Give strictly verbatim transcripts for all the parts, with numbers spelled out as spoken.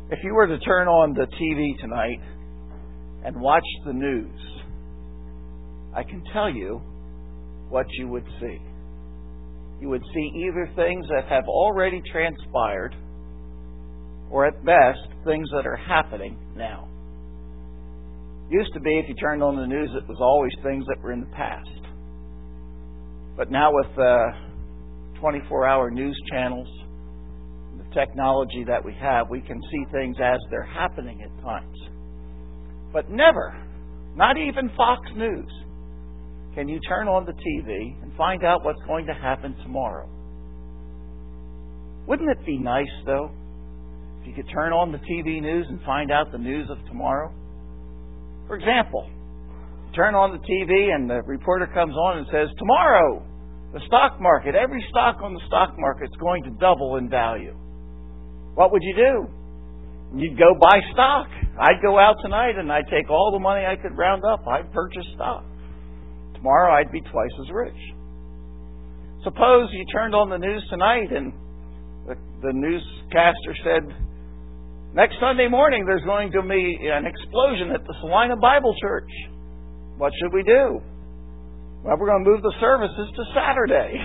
If you were to turn on the T V tonight and watch the news, I can tell you what you would see. You would see either things that have already transpired, or at best, things that are happening now. Used to be, if you turned on the news, it was always things that were in the past. But now with uh, twenty-four hour news channels, the technology that we have, we can see things as they're happening at times. But never, not even Fox News, can you turn on the T V and find out what's going to happen tomorrow. Wouldn't it be nice, though, if you could turn on the T V news and find out the news of tomorrow? For example, turn on the T V and the reporter comes on and says, tomorrow, the stock market, every stock on the stock market is going to double in value. What would you do? You'd go buy stock. I'd go out tonight and I'd take all the money I could round up. I'd purchase stock. Tomorrow I'd be twice as rich. Suppose you turned on the news tonight and the, the newscaster said, next Sunday morning there's going to be an explosion at the Salina Bible Church. What should we do? Well, we're going to move the services to Saturday.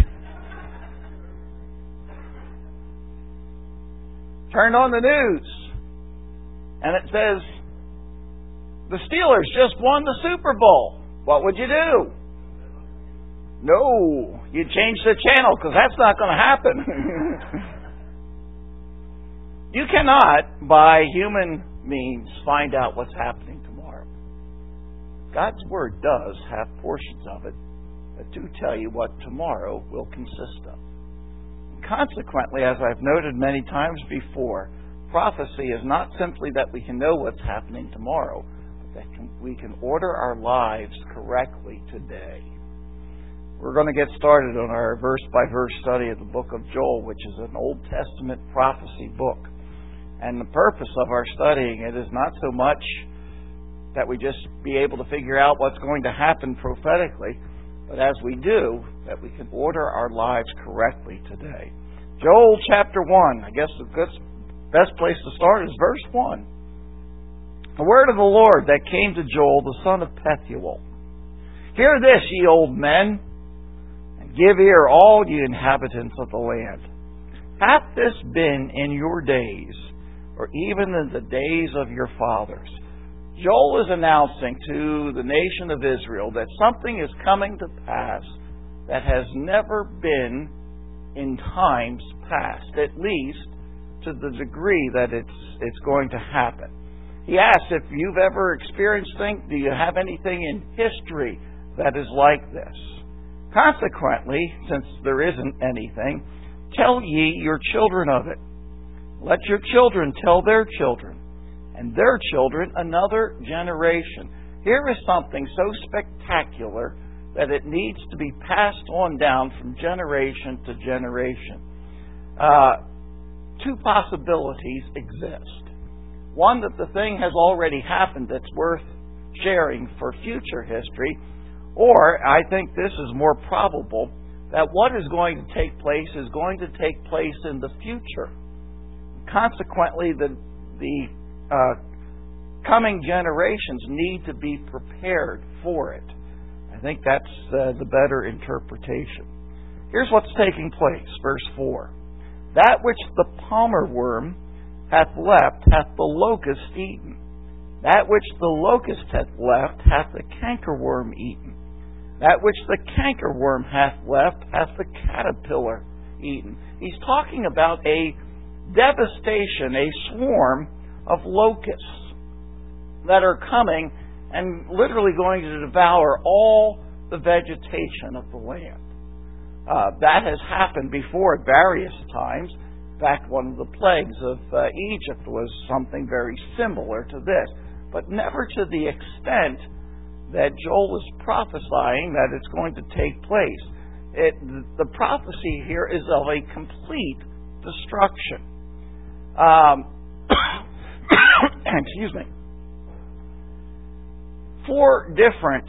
Turn on the news and it says, the Steelers just won the Super Bowl. What would you do? No, you change the channel because that's not going to happen. You cannot, by human means, find out what's happening tomorrow. God's Word does have portions of it that do tell you what tomorrow will consist of. Consequently, as I've noted many times before, prophecy is not simply that we can know what's happening tomorrow, but that can, we can order our lives correctly today. We're going to get started on our verse-by-verse study of the book of Joel, which is an Old Testament prophecy book. And the purpose of our studying it is not so much that we just be able to figure out what's going to happen prophetically, but as we do, that we can order our lives correctly today. Joel chapter one, I guess the best place to start is verse one. The word of the Lord that came to Joel, the son of Pethuel. Hear this, ye old men, and give ear, all ye inhabitants of the land. Hath this been in your days, or even in the days of your fathers? Joel is announcing to the nation of Israel that something is coming to pass that has never been in times past, at least to the degree that it's it's going to happen. He asks if you've ever experienced things, do you have anything in history that is like this? Consequently, since there isn't anything, tell ye your children of it. Let your children tell their children, and their children another generation. Here is something so spectacular that it needs to be passed on down from generation to generation. Uh, two possibilities exist. One, that the thing has already happened that's worth sharing for future history, or I think this is more probable, that what is going to take place is going to take place in the future. Consequently, the the uh, coming generations need to be prepared for it. I think that's uh, the better interpretation. Here's what's taking place, verse four. That which the palmer worm hath left hath the locust eaten. That which the locust hath left hath the cankerworm eaten. That which the cankerworm hath left hath the caterpillar eaten. He's talking about a devastation, a swarm of locusts that are coming and literally going to devour all the vegetation of the land. Uh, that has happened before at various times. In fact, one of the plagues of uh, Egypt was something very similar to this, but never to the extent that Joel is prophesying that it's going to take place. It, the prophecy here is of a complete destruction. Um, excuse me. Four different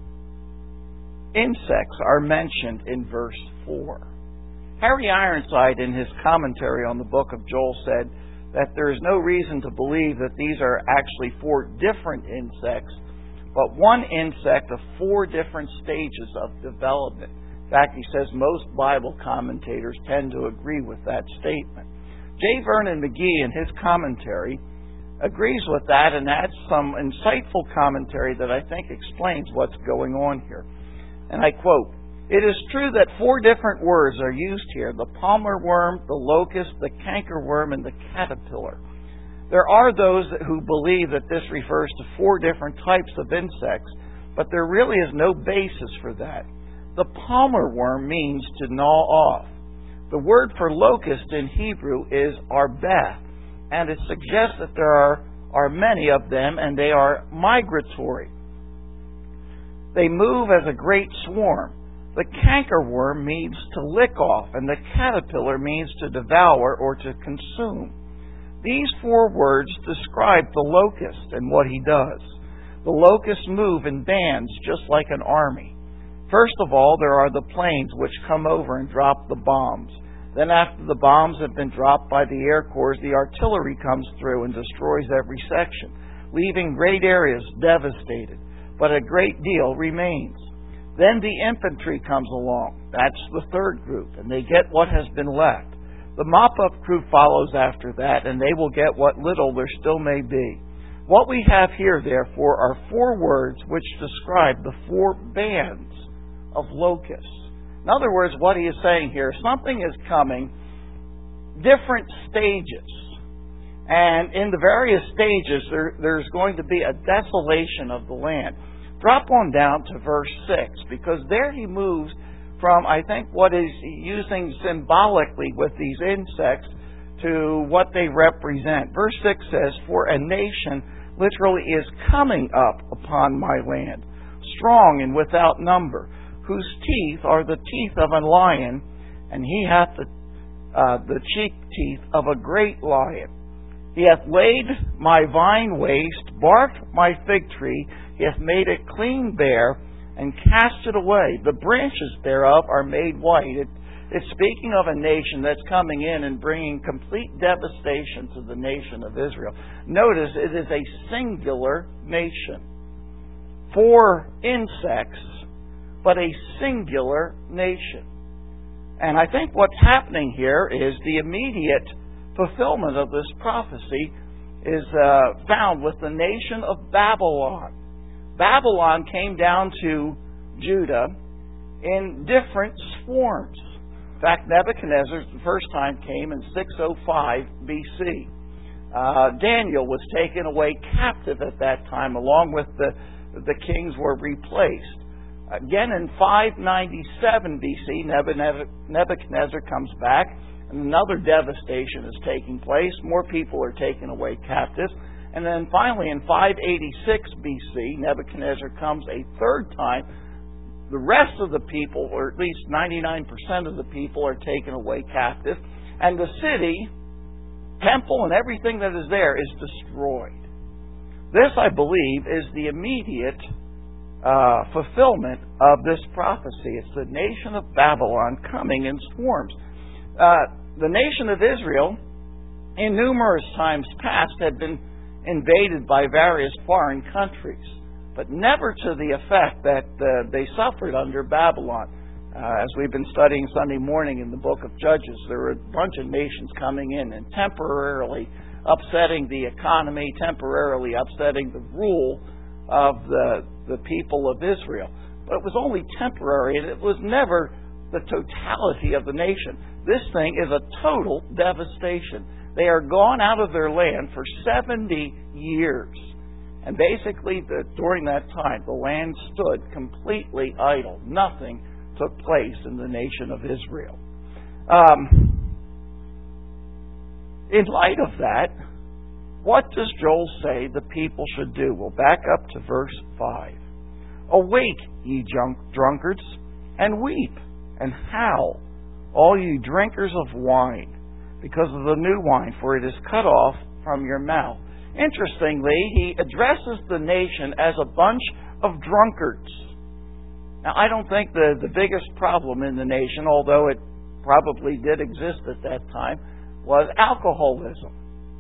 insects are mentioned in verse four. Harry Ironside, in his commentary on the book of Joel, said, that there is no reason to believe that these are actually four different insects, but one insect of four different stages of development. In fact, he says most Bible commentators tend to agree with that statement. J. Vernon McGee, in his commentary, agrees with that and adds some insightful commentary that I think explains what's going on here. And I quote, "It is true that four different words are used here, the palmer worm, the locust, the cankerworm, and the caterpillar. There are those who believe that this refers to four different types of insects, but there really is no basis for that. The palmer worm means to gnaw off. The word for locust in Hebrew is arbeth, and it suggests that there are, are many of them and they are migratory. They move as a great swarm. The cankerworm means to lick off, and the caterpillar means to devour or to consume. These four words describe the locust and what he does. The locusts move in bands just like an army. First of all, there are the planes which come over and drop the bombs. Then after the bombs have been dropped by the Air Corps, the artillery comes through and destroys every section, leaving great areas devastated. But a great deal remains. Then the infantry comes along. That's the third group, and they get what has been left. The mop-up crew follows after that, and they will get what little there still may be. What we have here, therefore, are four words which describe the four bands of locusts. In other words, what he is saying here, something is coming, different stages. And in the various stages, there, there's going to be a desolation of the land. Drop on down to verse six, because there he moves from, I think, what is using symbolically with these insects to what they represent. Verse six says, "For a nation literally is coming up upon my land, strong and without number, whose teeth are the teeth of a lion, and he hath the, uh, the cheek teeth of a great lion. He hath laid my vine waste, barked my fig tree, he hath made it clean bare, and cast it away. The branches thereof are made white." It, it's speaking of a nation that's coming in and bringing complete devastation to the nation of Israel. Notice it is a singular nation. Four insects, but a singular nation. And I think what's happening here is the immediate fulfillment of this prophecy is uh, found with the nation of Babylon. Babylon came down to Judah in different swarms. In fact, Nebuchadnezzar the first time came in six oh five B C. Uh, Daniel was taken away captive at that time, along with the, the kings were replaced. Again, in five ninety-seven B C, Nebuchadnezzar comes back, and another devastation is taking place. More people are taken away captive. And then finally, in five eighty-six B C, Nebuchadnezzar comes a third time. The rest of the people, or at least ninety-nine percent of the people, are taken away captive. And the city, temple, and everything that is there is destroyed. This, I believe, is the immediate uh, fulfillment of this prophecy. It's the nation of Babylon coming in swarms. Uh, the nation of Israel, in numerous times past, had been invaded by various foreign countries, but never to the effect that uh, they suffered under Babylon. Uh, as we've been studying Sunday morning in the book of Judges, there were a bunch of nations coming in and temporarily upsetting the economy, temporarily upsetting the rule of the, the people of Israel. But it was only temporary, and it was never the totality of the nation. This thing is a total devastation. They are gone out of their land for seventy years. And basically, the, during that time, the land stood completely idle. Nothing took place in the nation of Israel. Um, in light of that, what does Joel say the people should do? We'll back up to verse five. "Awake, ye drunkards, and weep, and howl, all ye drinkers of wine, because of the new wine, for it is cut off from your mouth." Interestingly, he addresses the nation as a bunch of drunkards. Now, I don't think the, the biggest problem in the nation, although it probably did exist at that time, was alcoholism.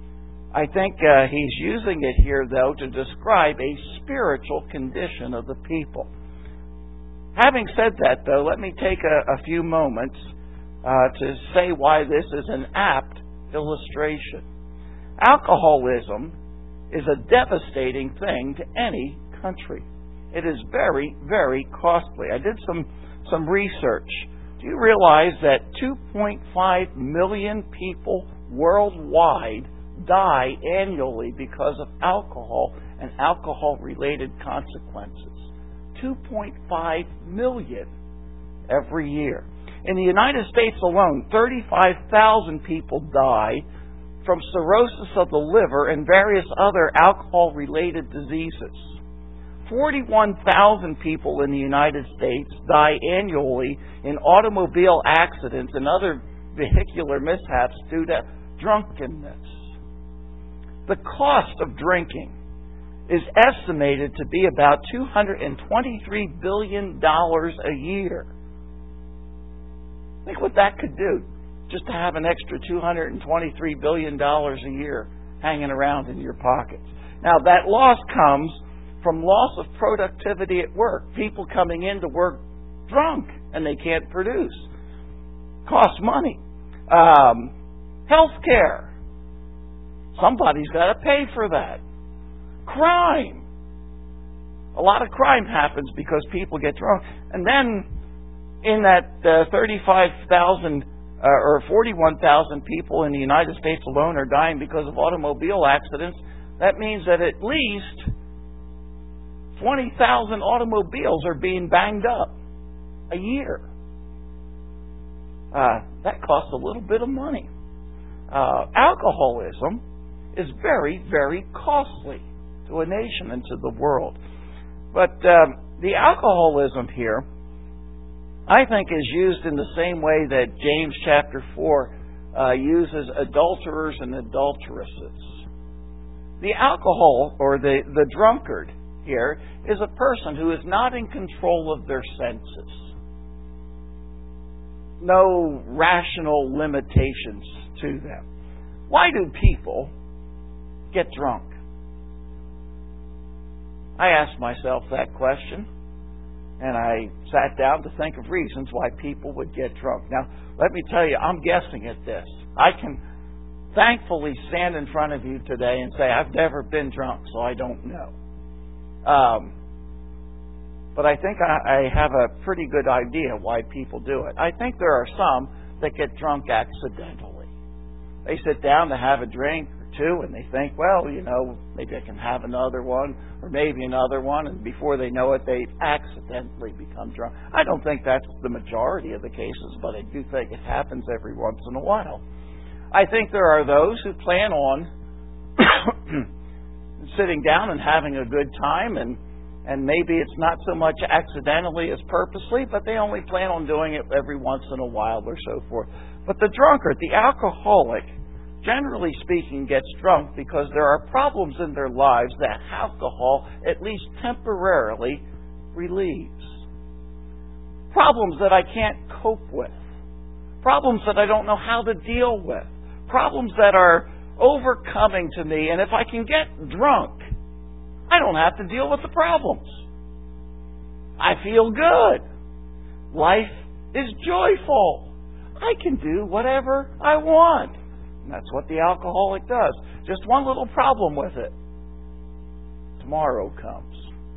I think uh, he's using it here, though, to describe a spiritual condition of the people. Having said that, though, let me take a, a few moments uh, to say why this is an apt illustration. Alcoholism is a devastating thing to any country. It is very, very costly. I did some, some research. Do you realize that two point five million people worldwide die annually because of alcohol and alcohol-related consequences? two point five million every year. In the United States alone, thirty-five thousand people die from cirrhosis of the liver and various other alcohol-related diseases. forty-one thousand people in the United States die annually in automobile accidents and other vehicular mishaps due to drunkenness. The cost of drinking is estimated to be about two hundred twenty-three billion dollars a year. Think what that could do, just to have an extra two hundred twenty-three billion dollars a year hanging around in your pockets. Now, that loss comes from loss of productivity at work. People coming into work drunk and they can't produce. Costs money. Um, health care. Somebody's got to pay for that. Crime. A lot of crime happens because people get drunk. And then in that uh, thirty-five thousand uh, or forty-one thousand people in the United States alone are dying because of automobile accidents. That means that at least twenty thousand automobiles are being banged up a year. Uh, that costs a little bit of money. Uh, alcoholism is very, very costly to a nation and to the world. But um, the alcoholism here, I think, is used in the same way that James chapter four uh, uses adulterers and adulteresses. The alcohol, or the, the drunkard here, is a person who is not in control of their senses. No rational limitations to them. Why do people get drunk? I asked myself that question, and I sat down to think of reasons why people would get drunk. Now, let me tell you, I'm guessing at this. I can thankfully stand in front of you today and say, I've never been drunk, so I don't know. Um, but I think I, I have a pretty good idea why people do it. I think there are some that get drunk accidentally. They sit down to have a drink or two, and they think, well, you know, maybe I can have another one, or maybe another one, and before they know it, they accidentally become drunk. I don't think that's the majority of the cases, but I do think it happens every once in a while. I think there are those who plan on sitting down and having a good time, and and maybe it's not so much accidentally as purposely, but they only plan on doing it every once in a while or so forth. But the drunkard, the alcoholic, generally speaking, gets drunk because there are problems in their lives that alcohol, at least temporarily, relieves. Problems that I can't cope with. Problems that I don't know how to deal with. Problems that are overcoming to me, and if I can get drunk, I don't have to deal with the problems. I feel good. Life is joyful. I can do whatever I want. And that's what the alcoholic does. Just one little problem with it. Tomorrow comes.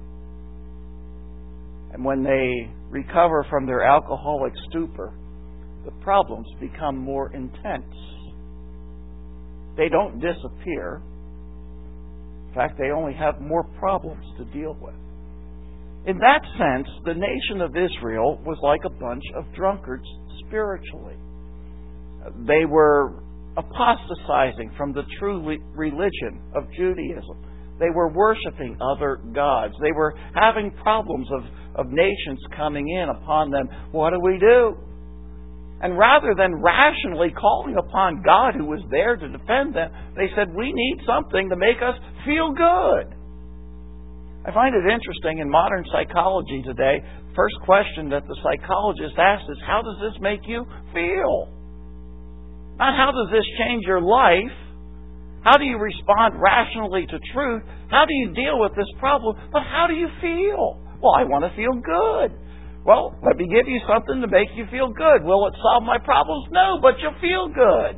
And when they recover from their alcoholic stupor, the problems become more intense. They don't disappear. In fact, they only have more problems to deal with. In that sense, the nation of Israel was like a bunch of drunkards spiritually. They were apostatizing from the true religion of Judaism. They were worshiping other gods. They were having problems of, of nations coming in upon them. What do we do? And rather than rationally calling upon God who was there to defend them, they said, we need something to make us feel good. I find it interesting in modern psychology today, first question that the psychologist asks is, how does this make you feel? Not how does this change your life? How do you respond rationally to truth? How do you deal with this problem? But how do you feel? Well, I want to feel good. Well, let me give you something to make you feel good. Will it solve my problems? No, but you'll feel good.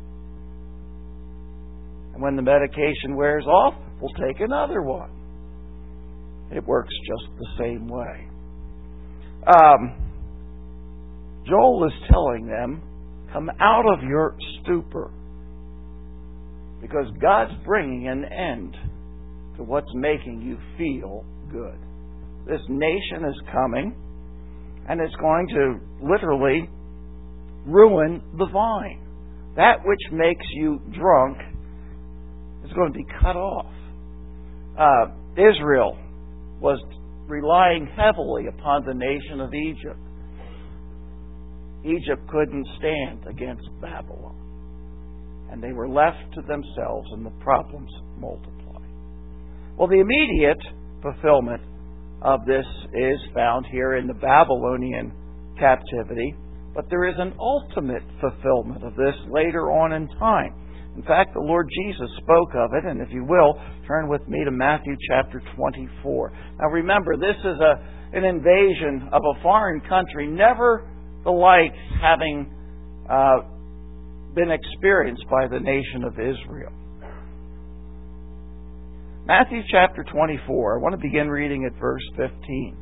And when the medication wears off, we'll take another one. It works just the same way. Um, Joel is telling them, come out of your stupor. Because God's bringing an end to what's making you feel good. This nation is coming, and it's going to literally ruin the vine. That which makes you drunk is going to be cut off. Uh, Israel was relying heavily upon the nation of Egypt. Egypt couldn't stand against Babylon. And they were left to themselves, and the problems multiplied. Well, the immediate fulfillment of this is found here in the Babylonian captivity, but there is an ultimate fulfillment of this later on in time. In fact, the Lord Jesus spoke of it, and if you will, turn with me to Matthew chapter twenty-four. Now remember, this is a an invasion of a foreign country, never the like having uh, been experienced by the nation of Israel. Matthew chapter twenty-four, I want to begin reading at verse fifteen.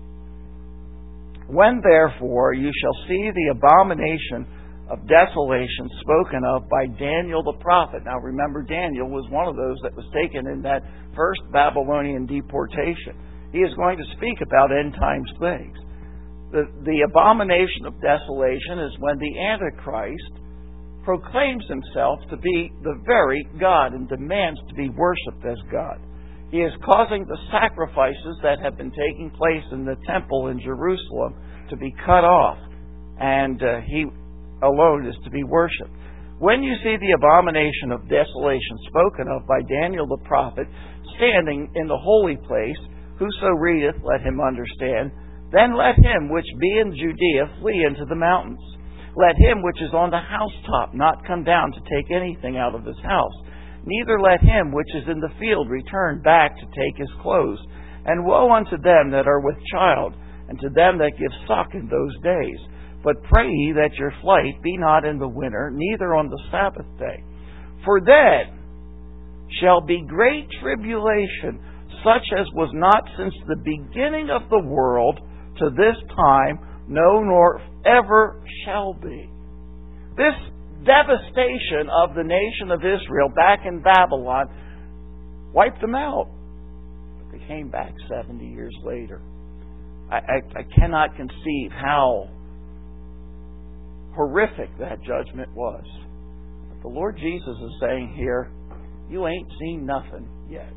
When therefore you shall see the abomination of desolation spoken of by Daniel the prophet. Now remember, Daniel was one of those that was taken in that first Babylonian deportation. He is going to speak about end times things. The, the abomination of desolation is when the Antichrist proclaims himself to be the very God and demands to be worshipped as God. He is causing the sacrifices that have been taking place in the temple in Jerusalem to be cut off, and uh, he alone is to be worshipped. When you see the abomination of desolation spoken of by Daniel the prophet standing in the holy place, whoso readeth, let him understand. Then let him which be in Judea flee into the mountains. Let him which is on the housetop not come down to take anything out of his house. Neither let him which is in the field return back to take his clothes. And woe unto them that are with child, and to them that give suck in those days. But pray ye that your flight be not in the winter, neither on the Sabbath day. For then shall be great tribulation, such as was not since the beginning of the world to this time, no, nor ever shall be. This devastation of the nation of Israel back in Babylon wiped them out. But they came back seventy years later. I, I, I cannot conceive how horrific that judgment was. But the Lord Jesus is saying here, you ain't seen nothing yet.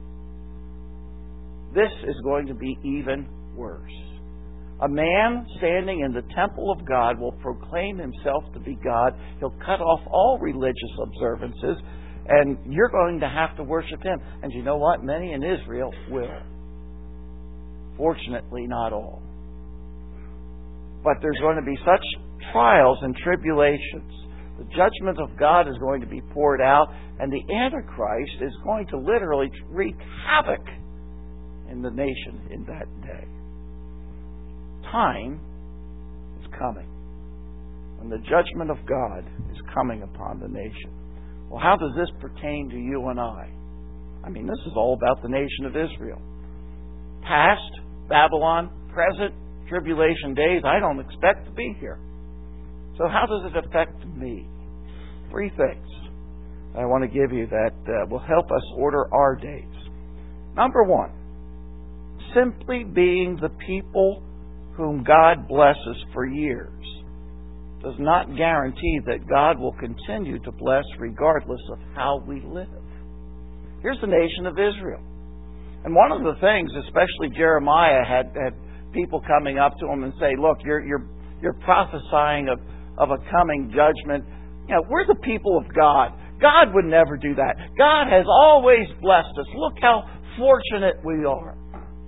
This is going to be even worse. A man standing in the temple of God will proclaim himself to be God. He'll cut off all religious observances, and you're going to have to worship him. And you know what? Many in Israel will. Fortunately, not all. But there's going to be such trials and tribulations. The judgment of God is going to be poured out, and the Antichrist is going to literally wreak havoc in the nation in that day. Time is coming when the judgment of God is coming upon the nation. Well, how does this pertain to you and I? I mean, this is all about the nation of Israel. Past, Babylon, present, tribulation days, I don't expect to be here. So how does it affect me? Three things I want to give you that uh, will help us order our days. Number one, simply being the people whom God blesses for years does not guarantee that God will continue to bless regardless of how we live. Here's the nation of Israel. And one of the things, especially Jeremiah had, had people coming up to him and say, look, you're you're you're prophesying of, of a coming judgment. You know, we're the people of God. God would never do that. God has always blessed us. Look how fortunate we are.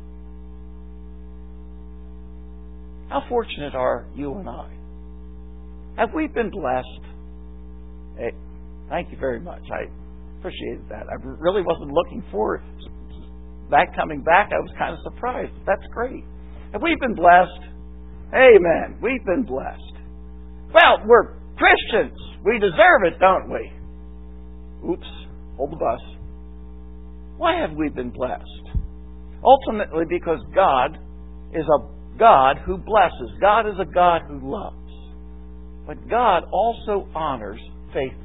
How fortunate are you and I? Have we been blessed? Hey, thank you very much. I appreciated that. I really wasn't looking for that coming back. I was kind of surprised. That's great. Have we been blessed? Amen. We've been blessed. Well, we're Christians. We deserve it, don't we? Oops. Hold the bus. Why have we been blessed? Ultimately, because God is a God who blesses. God is a God who loves. But God also honors faithfulness.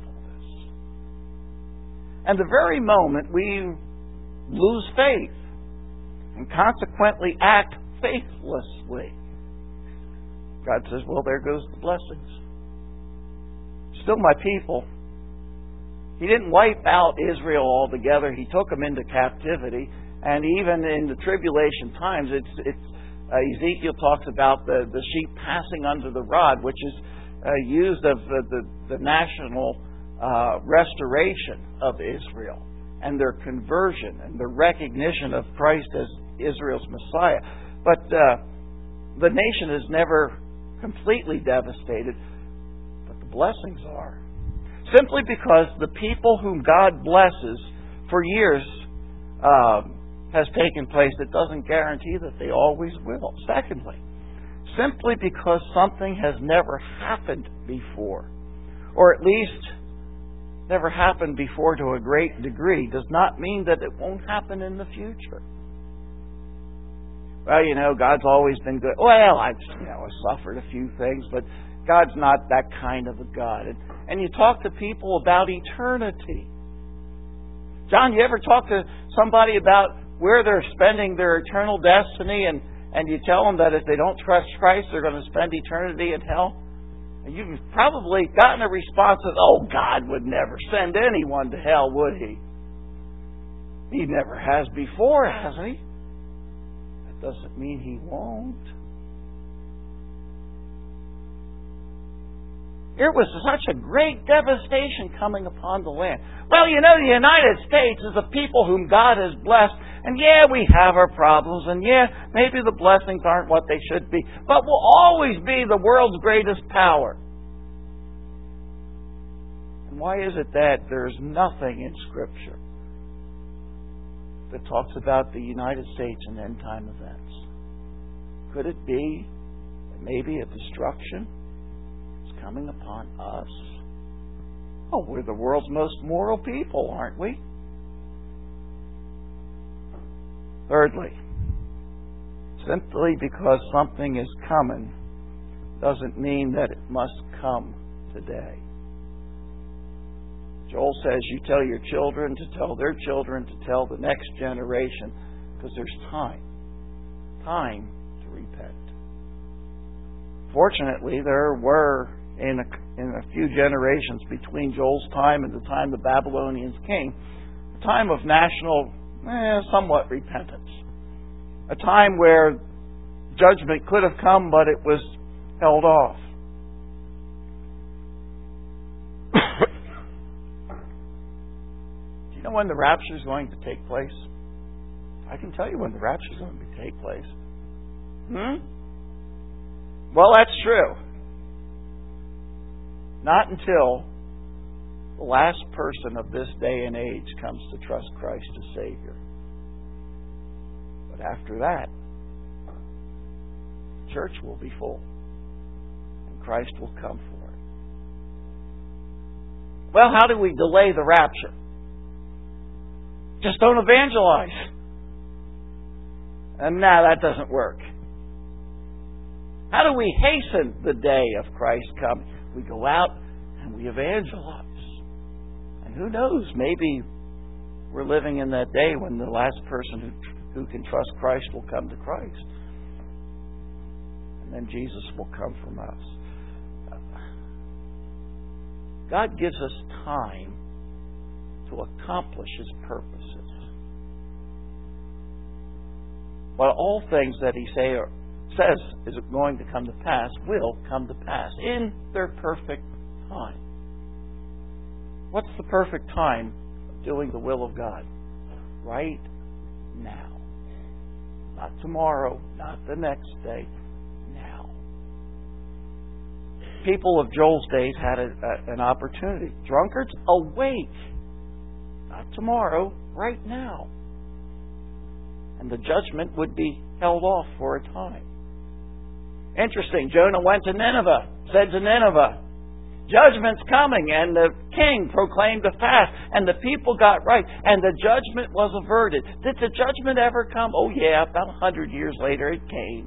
And the very moment we lose faith and consequently act faithlessly, God says, well, there goes the blessings. Still my people. He didn't wipe out Israel altogether. He took them into captivity. And even in the tribulation times, it's, it's uh, Ezekiel talks about the, the sheep passing under the rod, which is uh, used of the, the, the national uh, restoration of Israel and their conversion and their recognition of Christ as Israel's Messiah. But uh, the nation is never completely devastated, but the blessings are. Simply because the people whom God blesses for years um, has taken place, it doesn't guarantee that they always will. Secondly, simply because something has never happened before, or at least never happened before to a great degree, does not mean that it won't happen in the future. Well, you know, God's always been good. Well, I've you know I suffered a few things, but God's not that kind of a God. And, and you talk to people about eternity. John, you ever talk to somebody about where they're spending their eternal destiny, and, and you tell them that if they don't trust Christ, they're going to spend eternity in hell? And you've probably gotten a response of, oh, God would never send anyone to hell, would He? He never has before, has He? That doesn't mean He won't. There was such a great devastation coming upon the land. Well, you know, the United States is a people whom God has blessed. And yeah, we have our problems. And yeah, maybe the blessings aren't what they should be. But we'll always be the world's greatest power. And why is it that there's nothing in Scripture that talks about the United States and end-time events? Could it be that maybe a destruction coming upon us? Oh, we're the world's most moral people, aren't we? Thirdly, simply because something is coming doesn't mean that it must come today. Joel says you tell your children to tell their children to tell the next generation, because there's time. Time to repent. Fortunately, there were In a, in a few generations between Joel's time and the time the Babylonians came, a time of national, eh, somewhat repentance. A time where judgment could have come, but it was held off. Do you know when the rapture is going to take place? I can tell you when the rapture is going to take place. Hmm? Well, that's true. Not until the last person of this day and age comes to trust Christ as Savior. But after that, the church will be full. And Christ will come for it. Well, how do we delay the rapture? Just don't evangelize. And now that doesn't work. How do we hasten the day of Christ coming? We go out and we evangelize. And who knows, maybe we're living in that day when the last person who, who can trust Christ will come to Christ. And then Jesus will come from us. God gives us time to accomplish His purposes. But all things that He say are says is going to come to pass will come to pass in their perfect time. What's the perfect time of doing the will of God? Right now. Not tomorrow, not the next day, now. People of Joel's days had a, a, an opportunity. Drunkards, awake. Not tomorrow, right now. And the judgment would be held off for a time. Interesting, Jonah went to Nineveh, said to Nineveh, judgment's coming, and the king proclaimed a fast, and the people got right, and the judgment was averted. Did the judgment ever come? Oh yeah, about a hundred years later it came.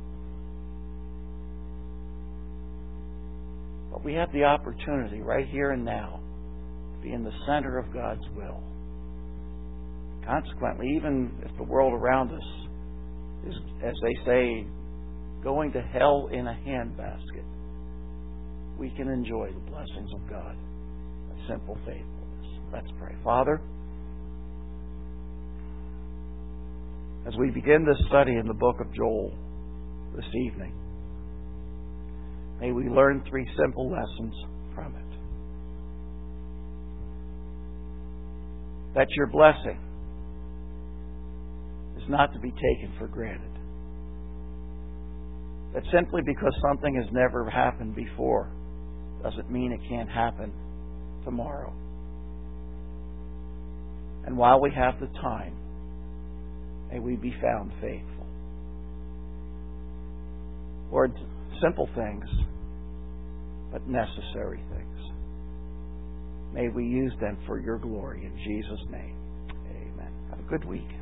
But we have the opportunity right here and now to be in the center of God's will. Consequently, even if the world around us is, as they say, going to hell in a handbasket, we can enjoy the blessings of God, a simple faithfulness. Let's pray. Father, as we begin this study in the book of Joel this evening, may we learn three simple lessons from it. That your blessing is not to be taken for granted. That simply because something has never happened before doesn't mean it can't happen tomorrow. And while we have the time, may we be found faithful. Lord, simple things, but necessary things. May we use them for your glory in Jesus' name. Amen. Have a good week.